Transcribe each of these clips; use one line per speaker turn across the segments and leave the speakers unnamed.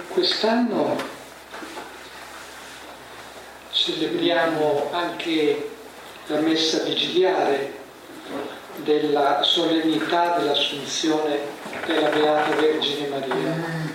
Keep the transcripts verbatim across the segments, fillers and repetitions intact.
quest'anno celebriamo anche la messa vigiliare della solennità dell'Assunzione della Beata Vergine Maria,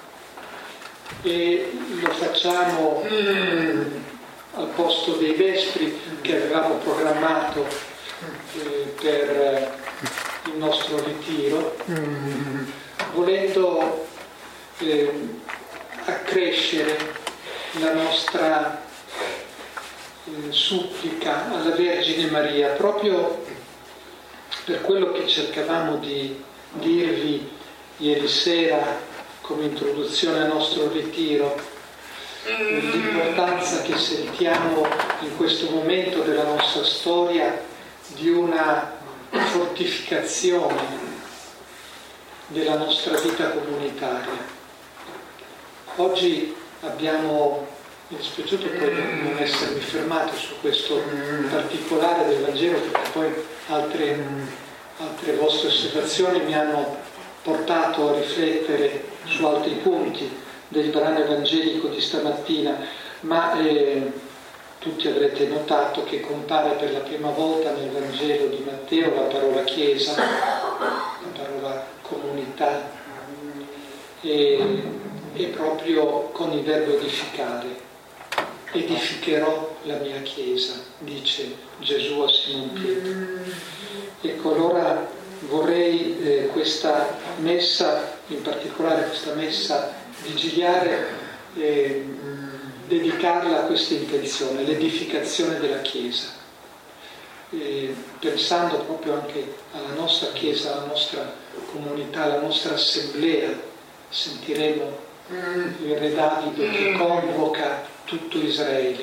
e lo facciamo al posto dei Vespri che avevamo programmato eh, per il nostro ritiro, volendo eh, accrescere la nostra eh, supplica alla Vergine Maria, proprio per quello che cercavamo di dirvi ieri sera come introduzione al nostro ritiro, l'importanza che sentiamo in questo momento della nostra storia di una fortificazione della nostra vita comunitaria. Oggi abbiamo, mi è dispiaciuto poi non essermi fermato su questo particolare del Vangelo, perché poi altre, altre vostre osservazioni mi hanno portato a riflettere su altri punti del brano evangelico di stamattina, ma eh, tutti avrete notato che compare per la prima volta nel Vangelo di Matteo la parola Chiesa, la parola comunità, e, e proprio con il verbo edificare. Edificherò la mia Chiesa, dice Gesù a Simon Pietro. Ecco, allora vorrei eh, questa messa, in particolare questa messa vigiliare, eh, dedicarla a questa intenzione, l'edificazione della Chiesa, eh, pensando proprio anche alla nostra Chiesa, alla nostra comunità, alla nostra assemblea. Sentiremo il Re Davide che convoca tutto Israele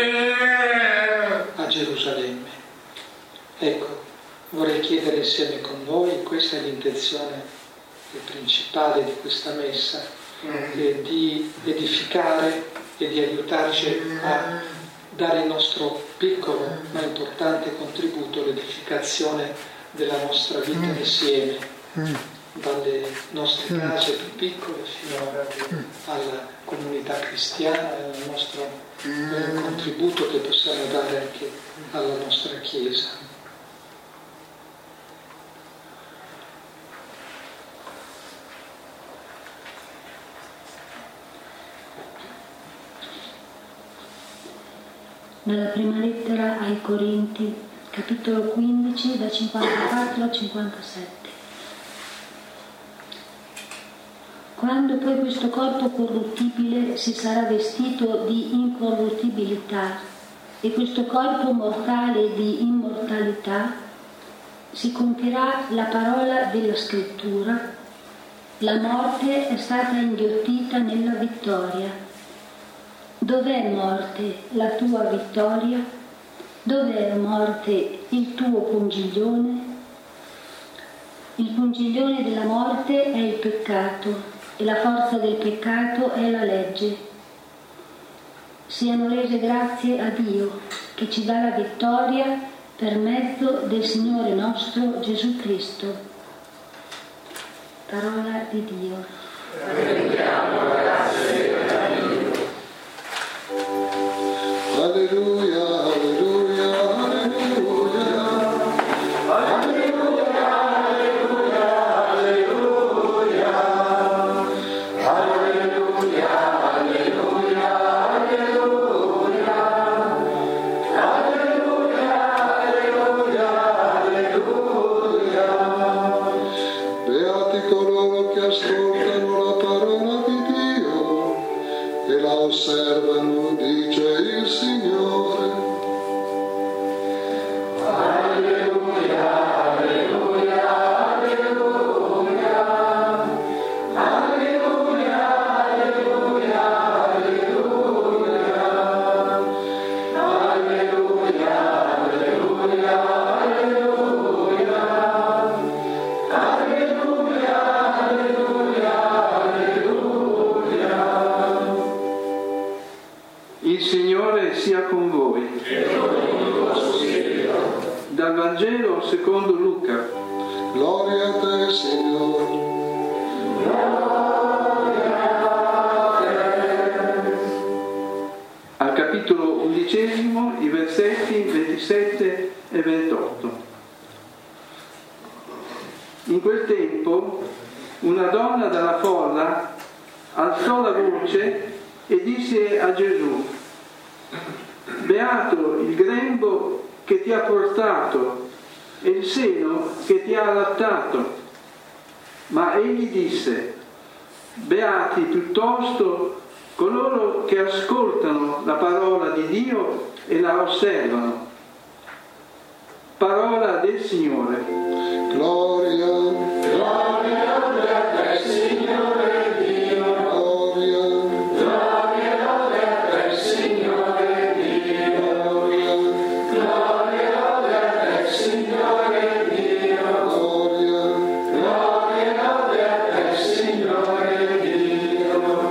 a Gerusalemme. Ecco, vorrei chiedere insieme con voi, questa è l'intenzione principale di questa messa, eh, di edificare e di aiutarci a dare il nostro piccolo ma importante contributo all'edificazione della nostra vita insieme, dalle nostre case più piccole fino alla comunità cristiana, al nostro eh, contributo che possiamo dare anche alla nostra Chiesa.
Nella prima lettera ai Corinti, capitolo quindici, da cinquantaquattro a cinquantasette. Quando poi questo corpo corruttibile si sarà vestito di incorruttibilità e questo corpo mortale di immortalità, si compirà la parola della Scrittura: la morte è stata inghiottita nella vittoria. Dov'è, morte, la tua vittoria? Dov'è, morte, il tuo pungiglione? Il pungiglione della morte è il peccato e la forza del peccato è la legge. Siano rese grazie a Dio che ci dà la vittoria per mezzo del Signore nostro Gesù Cristo. Parola di Dio.
Rendiamo grazie a Dio. Alleluia, alleluia, alleluia. Alleluia, alleluia, alleluia. Alleluia, alleluia, alleluia. Alleluia, alleluia, alleluia. Beati coloro che ascoltano la parola di Dio e la osservano, dice il Signore. Alleluia, alleluia, alleluia. Alleluia, alleluia, alleluia. Alleluia, alleluia, alleluia. Alleluia, alleluia, alleluia.
Il Signore sia con voi. Dal Vangelo secondo Luca.
Gloria a te, Signore.
Gloria a te, undicesimo, i versetti ventisette e ventotto. In quel tempo una donna dalla folla alzò la voce e disse a Gesù: beato il grembo che ti ha portato e il seno che ti ha allattato. Ma egli disse: beati piuttosto coloro che ascoltano la parola di Dio e la osservano. Parola del Signore.
Gloria, gloria a te, Signore Dio. Gloria, gloria a te, Signore Dio. Gloria, gloria a te, Signore Dio. Gloria, gloria a te, Signore Dio.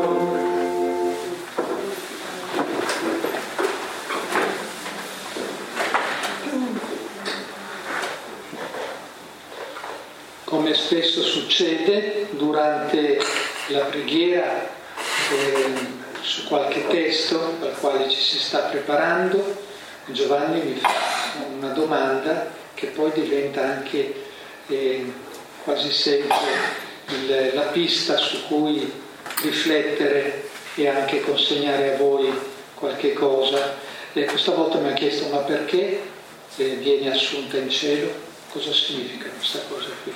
Come spesso succede durante la preghiera eh, su qualche testo al quale ci si sta preparando, Giovanni mi fa una domanda che poi diventa anche eh, quasi sempre il, la pista su cui riflettere e anche consegnare a voi qualche cosa. E questa volta mi ha chiesto: ma perché eh, vieni assunta in cielo? Cosa significa questa cosa qui?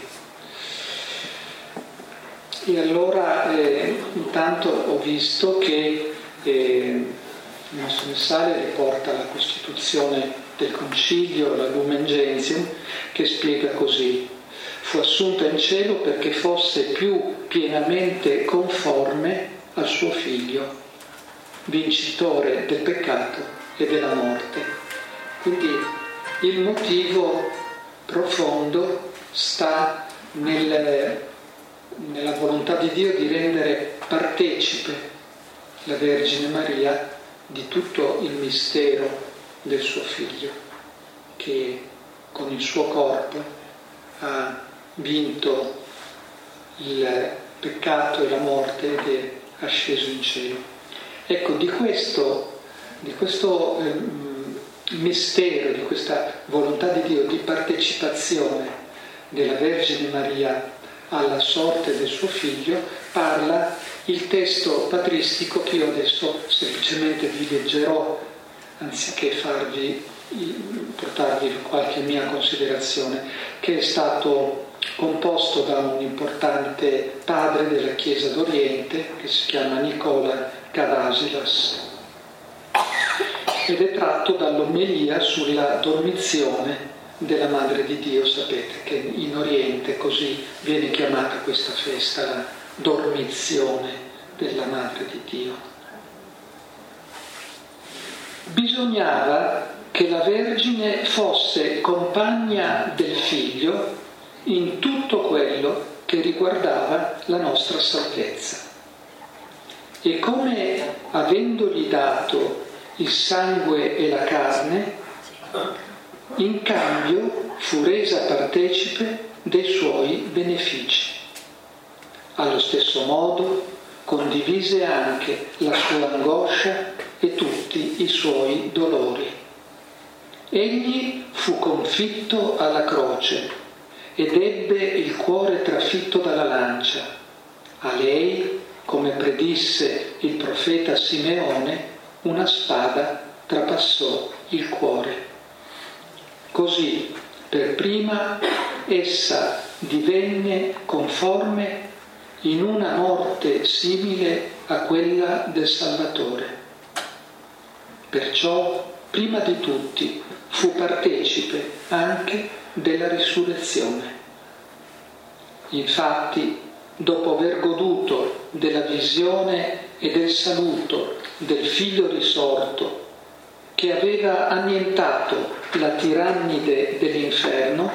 E allora eh, intanto ho visto che eh, il nostro messaggio riporta la Costituzione del Concilio, la Lumen Gentium, che spiega così: fu assunta in cielo perché fosse più pienamente conforme al suo Figlio, vincitore del peccato e della morte. Quindi il motivo profondo sta nel, nella volontà di Dio di rendere partecipe la Vergine Maria di tutto il mistero del suo Figlio, che con il suo corpo ha vinto il peccato e la morte ed è asceso in cielo. Ecco, di questo, di questo eh, mistero, di questa volontà di Dio di partecipazione della Vergine Maria alla sorte del suo Figlio parla il testo patristico che io adesso semplicemente vi leggerò, anziché farvi, portarvi qualche mia considerazione, che è stato composto da un importante padre della Chiesa d'Oriente che si chiama Nicola Gavasilas ed è tratto dall'omelia sulla dormizione della Madre di Dio. Sapete che in Oriente così viene chiamata questa festa, la dormizione della Madre di Dio. Bisognava che la Vergine fosse compagna del Figlio in tutto quello che riguardava la nostra salvezza. E come avendogli dato il sangue e la carne, in cambio fu resa partecipe dei suoi benefici. Allo stesso modo condivise anche la sua angoscia e tutti i suoi dolori. Egli fu confitto alla croce ed ebbe il cuore trafitto dalla lancia. A lei, come predisse il profeta Simeone, una spada trapassò il cuore. Così, per prima, essa divenne conforme in una morte simile a quella del Salvatore. Perciò, prima di tutti, fu partecipe anche della risurrezione. Infatti, dopo aver goduto della visione e del saluto del Figlio risorto, che aveva annientato la tirannide dell'inferno,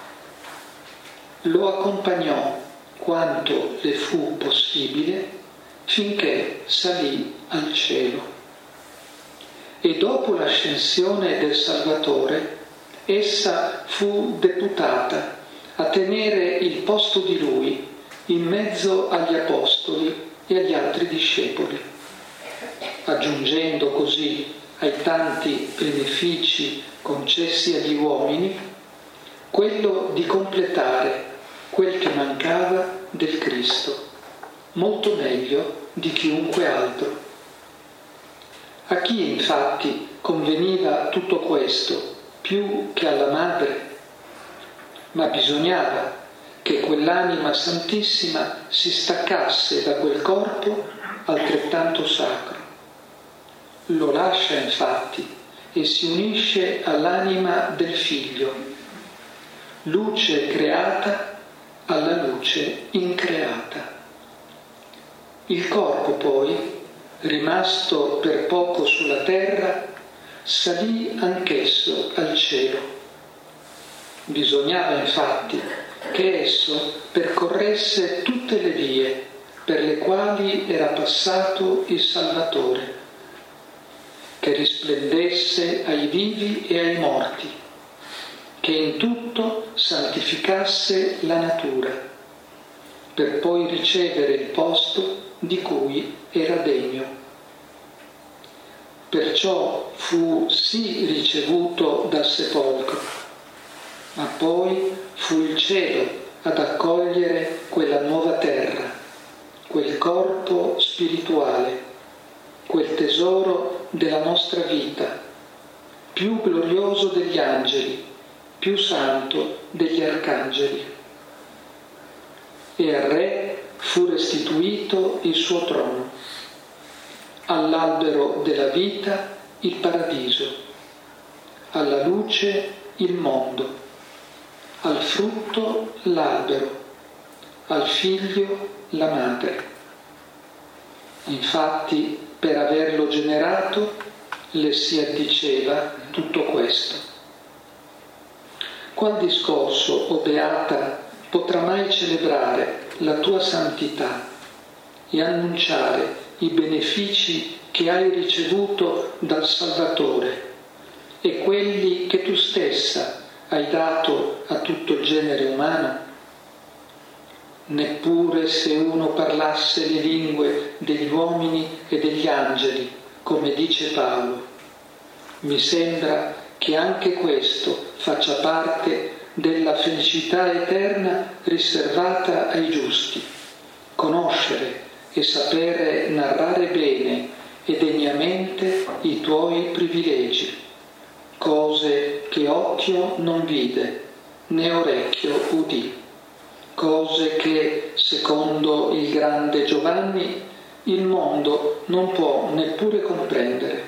lo accompagnò quanto le fu possibile finché salì al cielo. E dopo l'ascensione del Salvatore, essa fu deputata a tenere il posto di lui in mezzo agli apostoli e agli altri discepoli, aggiungendo così ai tanti benefici concessi agli uomini, quello di completare quel che mancava del Cristo, molto meglio di chiunque altro. A chi infatti conveniva tutto questo più che alla madre? Ma bisognava che quell'anima santissima si staccasse da quel corpo altrettanto sacro. Lo lascia infatti e si unisce all'anima del Figlio, luce creata alla luce increata. Il corpo poi, rimasto per poco sulla terra, salì anch'esso al cielo. Bisognava infatti che esso percorresse tutte le vie per le quali era passato il Salvatore, che risplendesse ai vivi e ai morti, che in tutto santificasse la natura, per poi ricevere il posto di cui era degno. Perciò fu sì ricevuto dal sepolcro, ma poi fu il cielo ad accogliere quella nuova terra, quel corpo spirituale, quel tesoro della nostra vita, più glorioso degli angeli, più santo degli arcangeli. E al Re fu restituito il suo trono, all'albero della vita il paradiso, alla luce il mondo, al frutto l'albero, al figlio la madre. Infatti, per averlo generato, le si addiceva tutto questo. Qual discorso, o Beata, potrà mai celebrare la tua santità e annunciare i benefici che hai ricevuto dal Salvatore e quelli che tu stessa hai dato a tutto il genere umano? Neppure se uno parlasse le lingue degli uomini e degli angeli, come dice Paolo. Mi sembra che anche questo faccia parte della felicità eterna riservata ai giusti, conoscere e sapere narrare bene e degnamente i tuoi privilegi, cose che occhio non vide, né orecchio udì, cose che, secondo il grande Giovanni, il mondo non può neppure comprendere.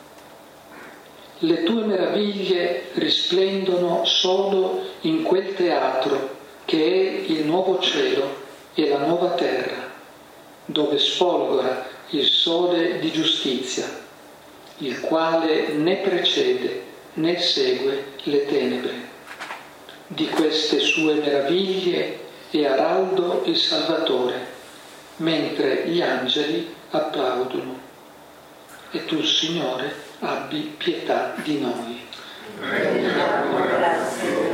Le tue meraviglie risplendono solo in quel teatro che è il nuovo cielo e la nuova terra, dove sfolgora il sole di giustizia, il quale né precede né segue le tenebre. Di queste sue meraviglie è araldo il Salvatore, mentre gli angeli applaudono. E tu, Signore, abbi pietà di noi.
Rendiamo grazie.